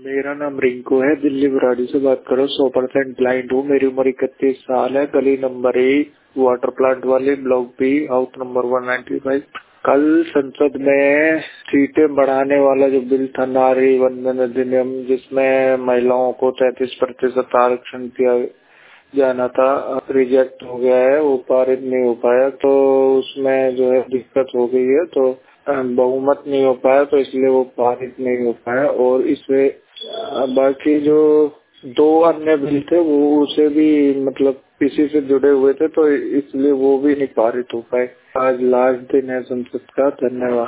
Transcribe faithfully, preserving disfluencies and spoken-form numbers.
मेरा नाम रिंकू है, दिल्ली बुराड़ी से बात करो। सौ परसेंट ब्लाइंड हूँ। मेरी उम्र इकतीस साल है। गली नंबर एक, वाटर प्लांट वाले block B, house number one ninety five. कल संसद में सीटें बढ़ाने वाला जो बिल था, नारी वंदन अधिनियम, जिसमें महिलाओं को तैंतीस प्रतिशत आरक्षण दिया जाना था, रिजेक्ट हो गया है। वो पारित नहीं हो पाया, तो उसमें जो है दिक्कत हो गई है। तो बहुमत नहीं हो पाया, तो इसलिए वो पारित नहीं हो पाया। और इसमें बाकी जो दो अन्य बिल थे वो उसे भी मतलब इसी से जुड़े हुए थे, तो इसलिए वो भी नहीं पारित हो पाए। आज लास्ट दिन है संसद का। धन्यवाद।